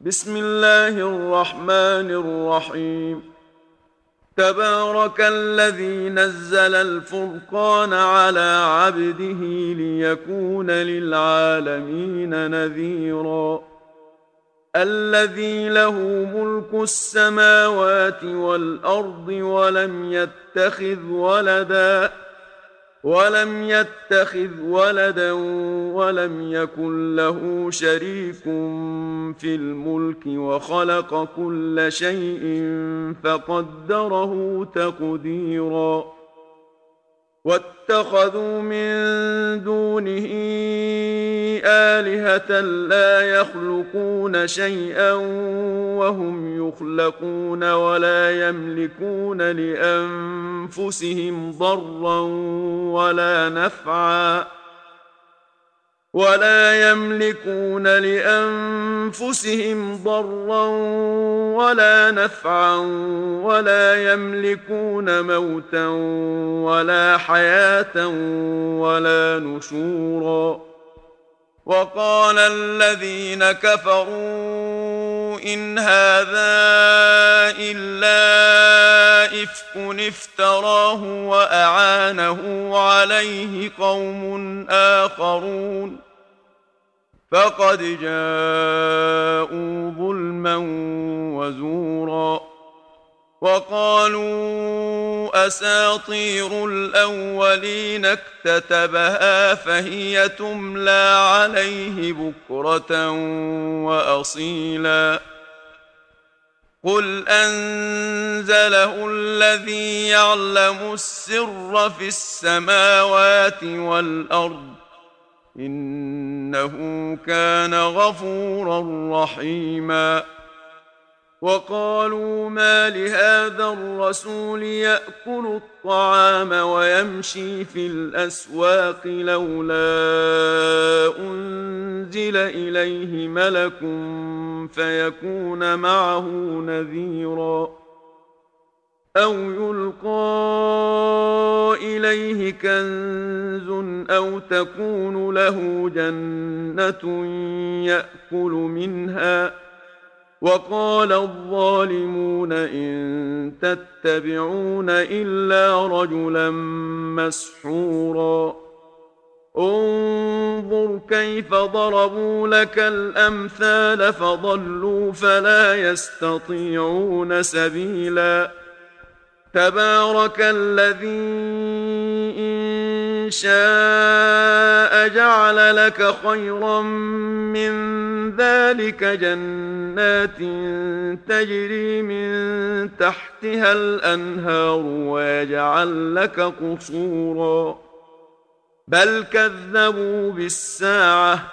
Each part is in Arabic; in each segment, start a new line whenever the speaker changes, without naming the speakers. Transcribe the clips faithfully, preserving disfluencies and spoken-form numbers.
بسم الله الرحمن الرحيم. تبارك الذي نزل الفرقان على عبده ليكون للعالمين نذيرا. الذي له ملك السماوات والأرض ولم يتخذ ولدا ولم يتخذ ولدا ولم يكن له شريك في الملك وخلق كل شيء فقدره تقديرا. واتخذوا من دونه آلهة لا يخلقون شيئا وهم يخلقون ولا يملكون لأنفسهم ضرا ولا نفعا ولا يملكون لأنفسهم ضرا ولا نفعا ولا يملكون موتا ولا حياة ولا نشورا. وقال الذين كفروا إن هذا إلا إفك افتراه وأعانه عليه قوم آخرون فقد جاءوا ظلما وزورا. وقالوا أساطير الأولين اكتتبها فهي تملى عليه بكرة وأصيلا. قل أنزله الذي يعلم السر في السماوات والأرض إنه كان غفورا رحيما. وقالوا ما لهذا الرسول يأكل الطعام ويمشي في الأسواق لولا أنزل إليه ملك فيكون معه نذيرا أو يلقى إليه كنز أو تكون له جنة يأكل منها. وقال الظالمون إن تتبعون إلا رجلا مسحورا. انظر كيف ضربوا لك الأمثال فضلوا فلا يستطيعون سبيلا. تبارك الذي إن شاء جعل لك خيرا من ذلك جنات تجري من تحتها الأنهار ويجعل لك قصورا بل كذبوا بالساعة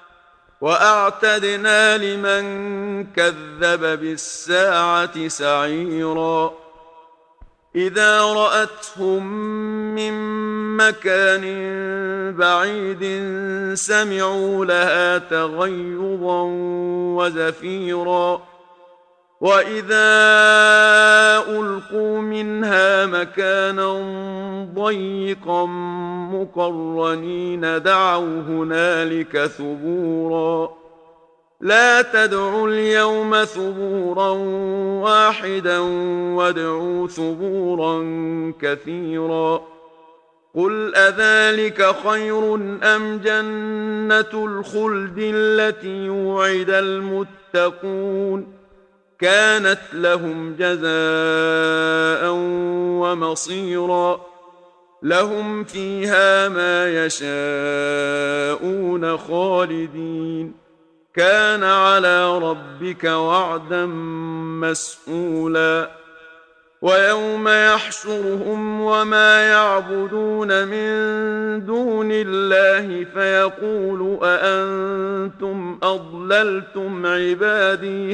وأعتدنا لمن كذب بالساعة سعيرا. إذا رأتهم من مكان بعيد سمعوا لها تغيظا وزفيرا. وإذا ألقوا منها مكانا ضيقا مقرنين دعوا هنالك ثبورا. لا تدعوا اليوم ثبورا واحدا وادعوا ثبورا كثيرا. قل أذلك خير أم جنة الخلد التي وعد المتقون كانت لهم جزاء ومصيرا. لهم فيها ما يشاءون خالدين كان على ربك وعدا مسئولا. ويوم يحشرهم وما يعبدون من دون الله فيقول أأنتم أضللتم عبادي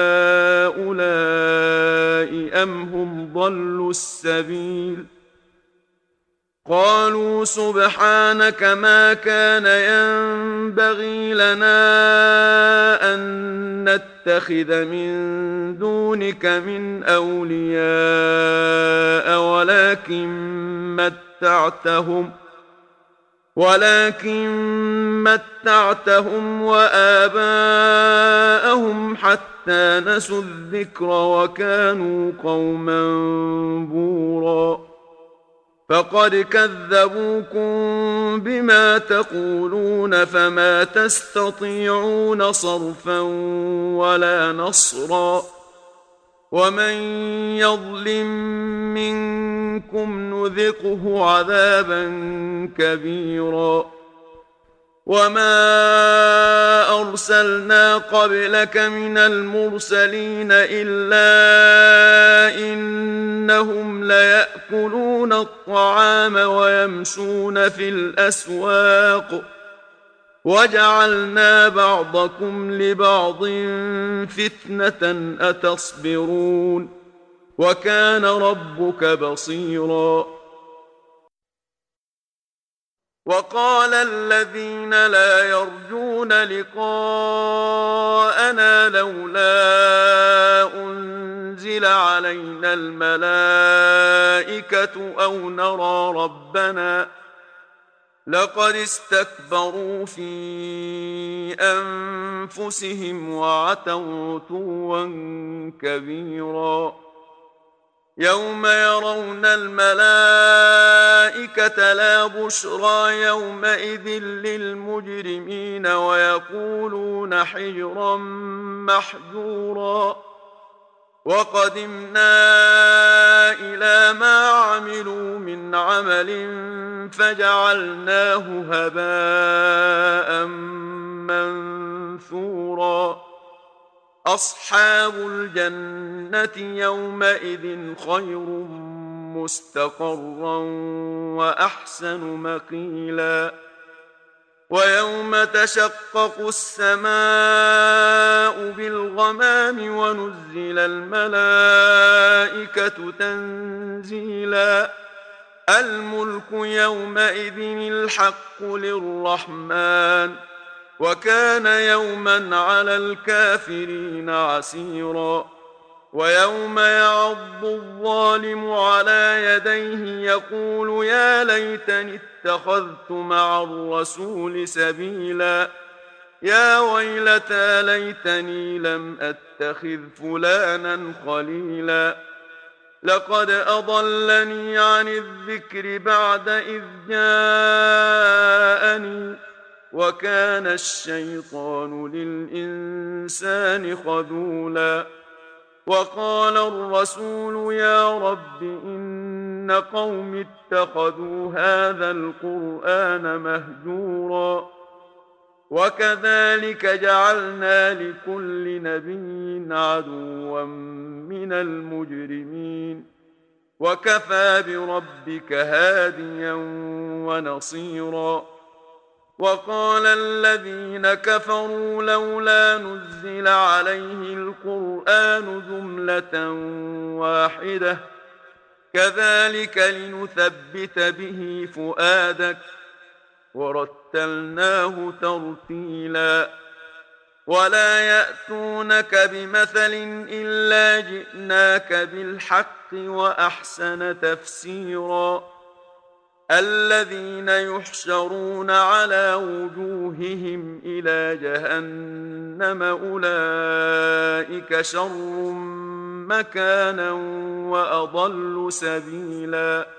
هؤلاء أم هم ضلوا السبيل. قالوا سبحانك ما كان ينبغي لنا أن نتخذ من دونك من أولياء ولكن متعتهم ولكن متعتهم وآباءهم حتى نسوا الذكر وكانوا قوما بورا فقد كذبوكم بما تقولون فما تستطيعون صرفا ولا نصرا ومن يظلم منكم نذقه عذابا كبيرا وما أرسلنا قبلك من المرسلين إلا إنهم ليأكلون الطعام ويمشون في الأسواق وجعلنا بعضكم لبعض فتنة أتصبرون وكان ربك بصيرا وقال الذين لا يرجون لقاءنا لولا أنزل علينا الملائكة أو نرى ربنا لقد استكبروا في أنفسهم وعتوا عتوا كبيرا يوم يرون الملائكة لا بشرى يومئذ للمجرمين ويقولون حجرا محجورا وقدمنا إلى ما عملوا من عمل فجعلناه هباء منثورا أصحاب الجنة يومئذ خير مستقرا وأحسن مقيلا ويوم تشقق السماء بالغمام ونزل الملائكة تنزيلا الملك يومئذ الحق للرحمن وكان يوما على الكافرين عسيرا ويوم يعض الظالم على يديه يقول يا ليتني اتخذت مع الرسول سبيلا يا ويلتى ليتني لم أتخذ فلانا خليلا لقد أضلني عن الذكر بعد إذ جاءني وكان الشيطان للإنسان خذولا وقال الرسول يا رب إن قوم اتخذوا هذا القرآن مهجورا وكذلك جعلنا لكل نبي عدوا من المجرمين وكفى بربك هاديا ونصيرا وقال الذين كفروا لولا نزل عليه القرآن جملة واحدة كذلك لنثبت به فؤادك ورتلناه ترتيلا ولا يأتونك بمثل إلا جئناك بالحق وأحسن تفسيرا الذين يحشرون على وجوههم إلى جهنم أولئك شر مكانا وأضل سبيلا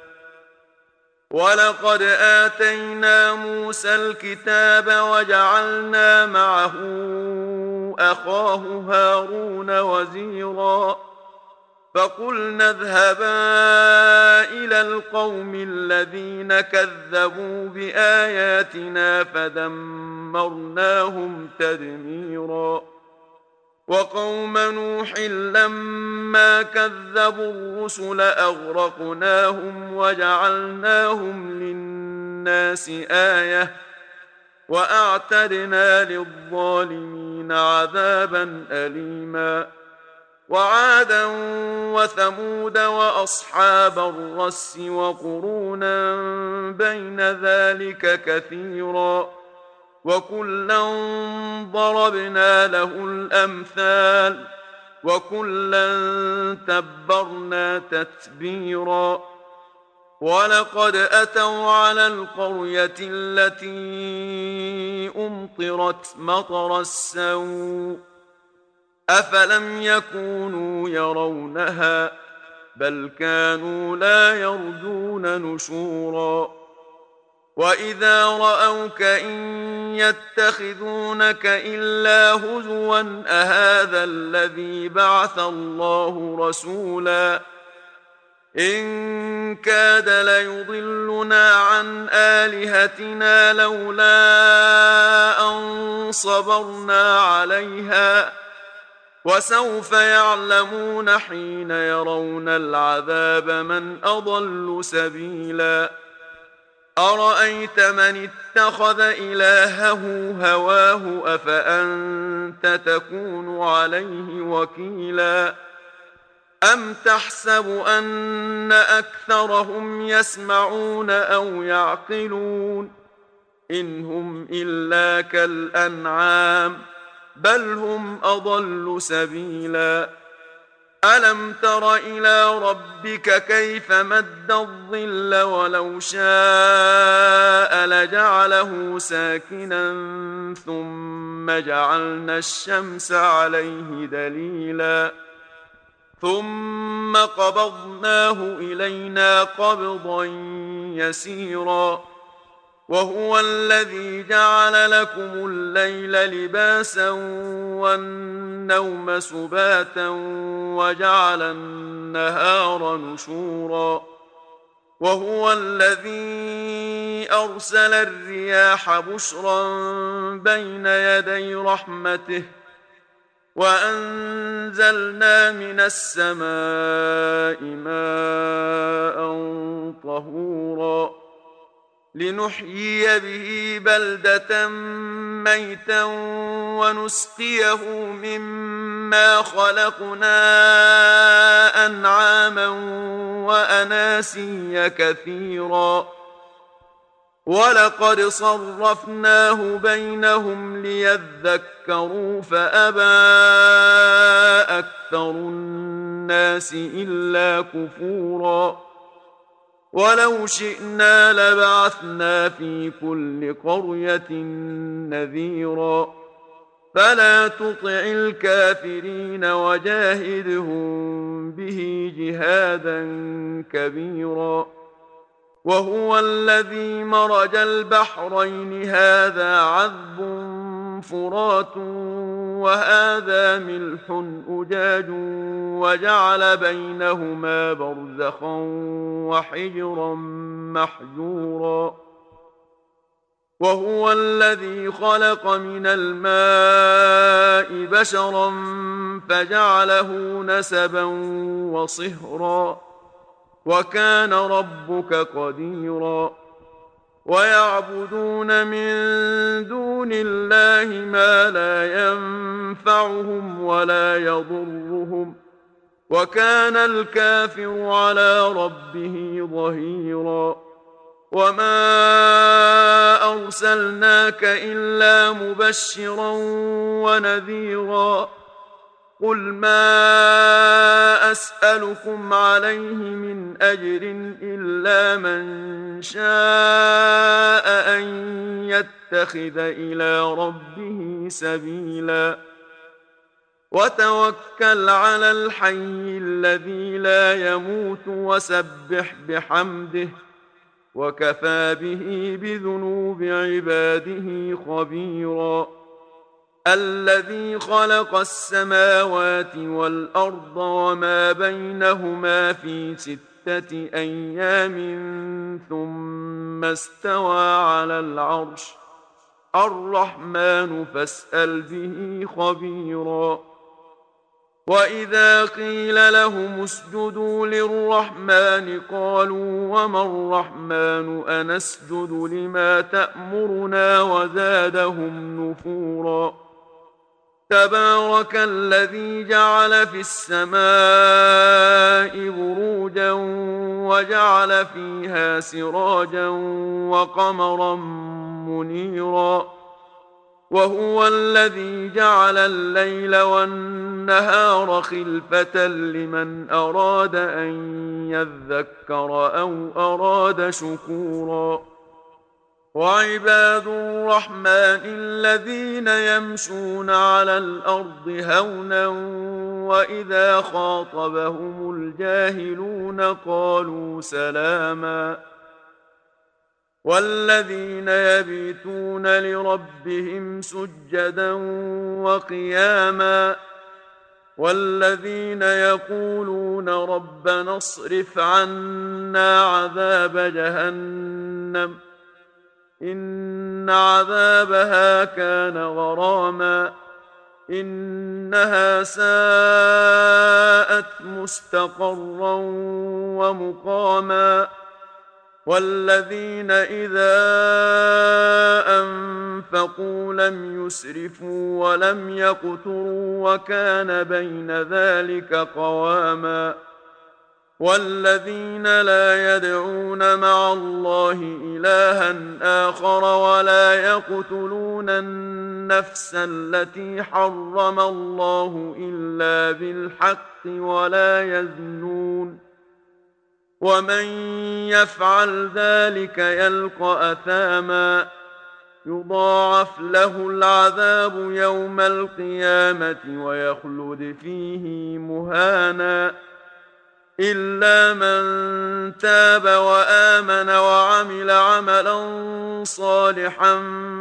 ولقد آتينا موسى الكتاب وجعلنا معه أخاه هارون وزيرا فقلنا اذهبا إلى القوم الذين كذبوا بآياتنا فدمرناهم تدميرا وقوم نوح لما كذبوا الرسل أغرقناهم وجعلناهم للناس آية وأعتدنا للظالمين عذابا أليما وعادا وثمود وأصحاب الرس وقرونا بين ذلك كثيرا وكلا ضربنا له الأمثال وكلا تبرنا تتبيرا ولقد أتوا على القرية التي أمطرت مطر السوء أفلم يكونوا يرونها بل كانوا لا يرجون نشورا وإذا رأوك إن يتخذونك إلا هزوا أهذا الذي بعث الله رسولا إن كاد ليضلنا عن آلهتنا لولا أن صبرنا عليها وسوف يعلمون حين يرون العذاب من أضل سبيلا أرأيت من اتخذ إلهه هواه أفأنت تكون عليه وكيلا أم تحسب أن أكثرهم يسمعون أو يعقلون إن هم إلا كالأنعام بل هم أضل سبيلا ألم تر إلى ربك كيف مد الظل ولو شاء لجعله ساكنا ثم جعلنا الشمس عليه دليلا ثم قبضناه إلينا قبضا يسيرا وهو الذي جعل لكم الليل لباسا والنوم سباتا وجعل النهار نشورا وهو الذي أرسل الرياح بشرا بين يدي رحمته وأنزلنا من السماء ماء طهورا لنحيي به بلدة ميتا ونسقيه مما خلقنا أنعاما وأناسيا كثيرا ولقد صرفناه بينهم ليذكروا فأبى أكثر الناس إلا كفورا ولو شئنا لبعثنا في كل قرية نذيرا فلا تطع الكافرين وجاهدهم به جهادا كبيرا وهو الذي مرج البحرين هذا عذب فرات وهذا ملح أجاج وجعل بينهما برزخا وحجرا محجورا وهو الذي خلق من الماء بشرا فجعله نسبا وصهرا وكان ربك قديرا ويعبدون من دون الله ما لا ينفعهم ولا يضرهم وكان الكافر على ربه ظهيرا وما أرسلناك إلا مبشرا ونذيرا قل ما أسألكم عليه من أجر إلا من شاء أن يتخذ إلى ربه سبيلا وتوكل على الحي الذي لا يموت وسبح بحمده وكفى به بذنوب عباده خبيرا الذي خلق السماوات والأرض وما بينهما في ستة أيام ثم استوى على العرش الرحمن فاسأل به خبيرا وإذا قيل لهم اسجدوا للرحمن قالوا وما الرحمن أنسجد لما تأمرنا وزادهم نفورا تبارك الذي جعل في السماء بروجا وجعل فيها سراجا وقمرا منيرا وهو الذي جعل الليل والنهار خلفة لمن أراد أن يذكر أو أراد شكورا وعباد الرحمن الذين يمشون على الأرض هونا وإذا خاطبهم الجاهلون قالوا سلاما والذين يبيتون لربهم سجدا وقياما والذين يقولون ربنا اصرف عنا عذاب جهنم إن عذابها كان غراما إنها ساءت مستقرا ومقاما والذين إذا أنفقوا لم يسرفوا ولم يقتروا وكان بين ذلك قواما والذين لا يدعون مع الله إلها آخر ولا يقتلون النفس التي حرم الله إلا بالحق ولا يزنون ومن يفعل ذلك يلقى أثاما يضاعف له العذاب يوم القيامة ويخلد فيه مهانا إلا من تاب وآمن وعمل عملا صالحا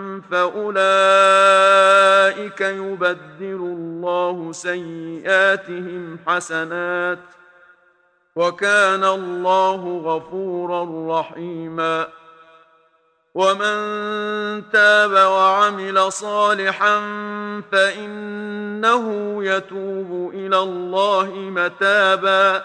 فأولئك يبدل الله سيئاتهم حسنات وكان الله غفورا رحيما ومن تاب وعمل صالحا فإنه يتوب إلى الله متابا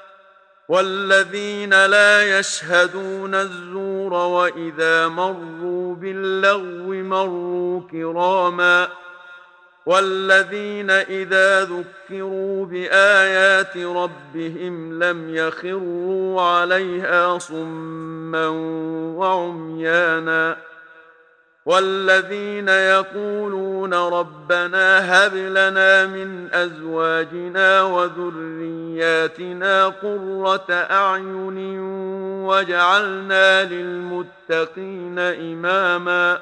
والذين لا يشهدون الزور وإذا مروا باللغو مروا كراما والذين إذا ذكروا بآيات ربهم لم يخروا عليها صما وعميانا والذين يقولون ربنا هب لنا من أزواجنا وذرياتنا قرة أعين واجعلنا للمتقين إماما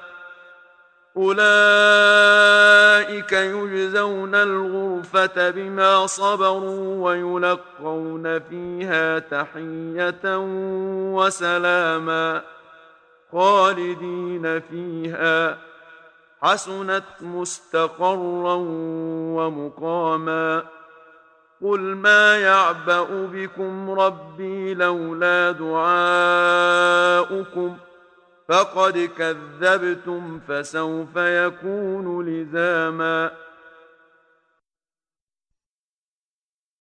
أولئك يجزون الغرفة بما صبروا ويلقون فيها تحية وسلاما خالدين فيها حسنت مستقرا ومقاما قل ما يعبأ بكم ربي لولا دعاؤكم فقد كذبتم فسوف يكون لزاما